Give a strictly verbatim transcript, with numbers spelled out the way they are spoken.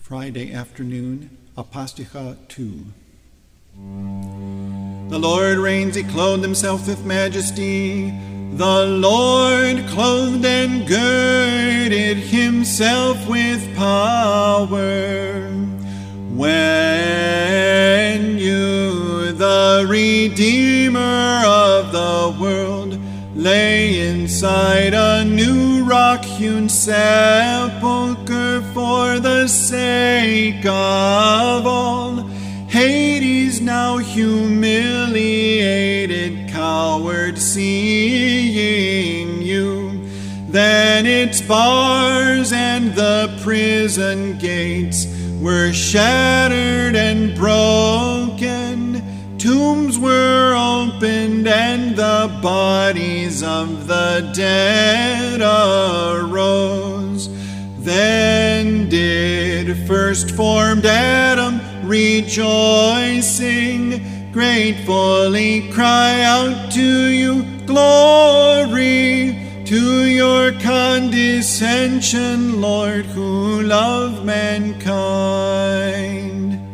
Friday afternoon, Apostolha two. The Lord reigns, he clothed himself with majesty. The Lord clothed and girded himself with power. When you, the Redeemer of the world, lay inside a new rock-hewn sepulchre for the sake of all, Hades now humiliated, coward, seeing you. Then its bars and the prison gates were shattered and broken. Tombs were opened and the bodies of the dead arose. Then did first-formed Adam, rejoicing, gratefully cry out to you, glory to your condescension, Lord, who love mankind.